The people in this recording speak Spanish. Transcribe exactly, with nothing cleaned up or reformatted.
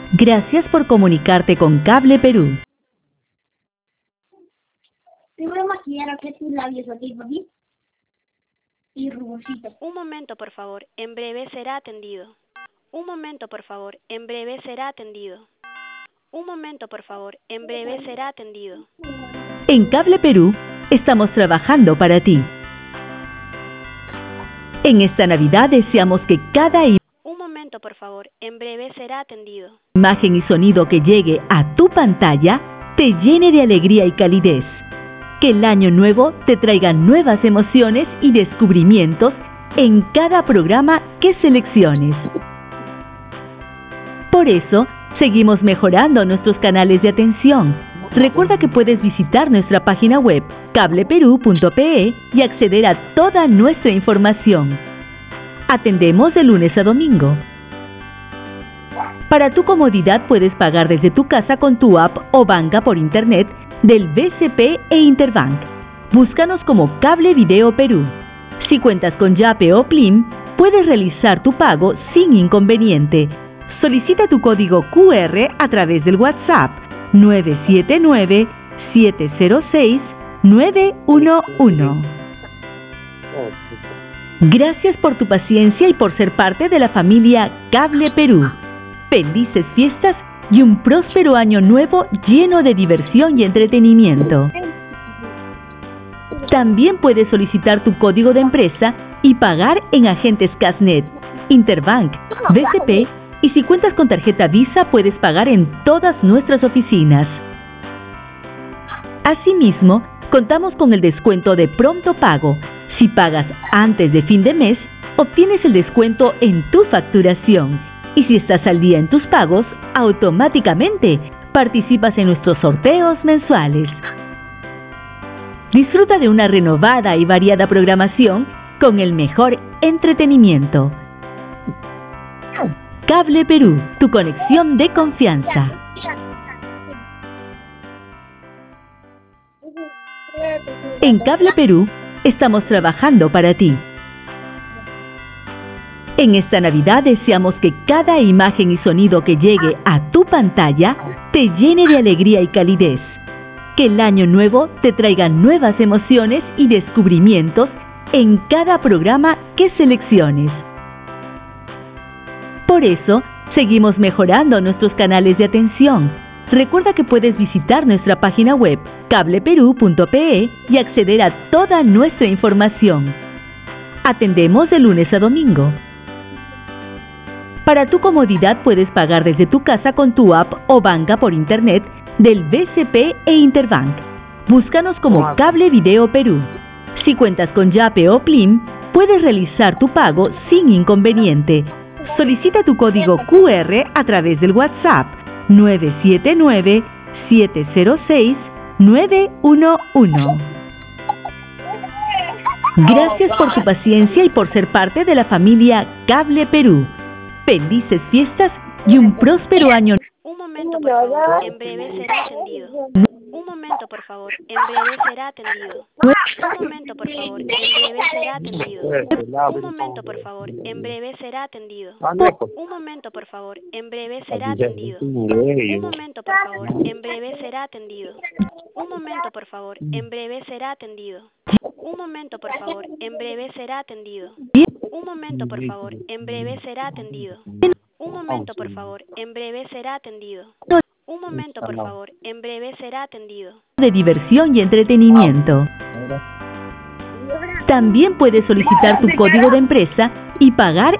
Gracias por comunicarte con Cable Perú. Te voy a maquillar aquí tus labios, ¿ok, papi? Y rugositos. Un momento, por favor. En breve será atendido. Un momento, por favor. En breve será atendido. Un momento, por favor. En breve será atendido. En Cable Perú, estamos trabajando para ti. En esta Navidad deseamos que cada Un momento, por favor. En breve será atendido. imagen y sonido que llegue a tu pantalla te llene de alegría y calidez. Que el año nuevo te traiga nuevas emociones y descubrimientos en cada programa que selecciones. Por eso, seguimos mejorando nuestros canales de atención. Recuerda que puedes visitar nuestra página web cable perú punto pe y acceder a toda nuestra información. Atendemos de lunes a domingo. Para tu comodidad puedes pagar desde tu casa con tu app o banca por internet del B C P e Interbank. Búscanos como Cable Video Perú. Si cuentas con Yape o Plim, puedes realizar tu pago sin inconveniente. Solicita tu código Q R a través del WhatsApp nueve siete nueve, siete cero seis, nueve uno uno. Gracias por tu paciencia y por ser parte de la familia Cable Perú. Felices fiestas y un próspero año nuevo lleno de diversión y entretenimiento. También puedes solicitar tu código de empresa y pagar en agentes Casnet, Interbank, B C P y si cuentas con tarjeta Visa puedes pagar en todas nuestras oficinas. Asimismo, contamos con el descuento de pronto pago. Si pagas antes de fin de mes, obtienes el descuento en tu facturación. Y si estás al día en tus pagos, automáticamente participas en nuestros sorteos mensuales. Disfruta de una renovada y variada programación con el mejor entretenimiento. Cable Perú, tu conexión de confianza. En Cable Perú, estamos trabajando para ti. En esta Navidad deseamos que cada imagen y sonido que llegue a tu pantalla te llene de alegría y calidez. Que el año nuevo te traiga nuevas emociones y descubrimientos en cada programa que selecciones. Por eso, seguimos mejorando nuestros canales de atención. Recuerda que puedes visitar nuestra página web cable perú punto pe y acceder a toda nuestra información. Atendemos de lunes a domingo. Para tu comodidad puedes pagar desde tu casa con tu app o banca por internet del B C P e Interbank. Búscanos como Cable Video Perú. Si cuentas con Yape o Plim, puedes realizar tu pago sin inconveniente. Solicita tu código Q R a través del WhatsApp nueve siete nueve, siete cero seis, nueve uno uno. Gracias por tu paciencia y por ser parte de la familia Cable Perú. Felices fiestas y un próspero año. Un momento, por favor. En breve será atendido. Un momento, por favor. En breve será atendido. Un momento, por favor. En breve será atendido. Un momento, por favor. En breve será atendido. Un momento, por favor. En breve será atendido. Un momento, por favor. En breve será atendido. Un momento, por favor. En breve será atendido. Un momento, por favor. En breve será atendido. Un momento, por favor. En breve será atendido. Un momento, por favor. En breve será atendido. Un momento, por favor. En breve será atendido. De diversión y entretenimiento. También puedes solicitar tu código de empresa y pagar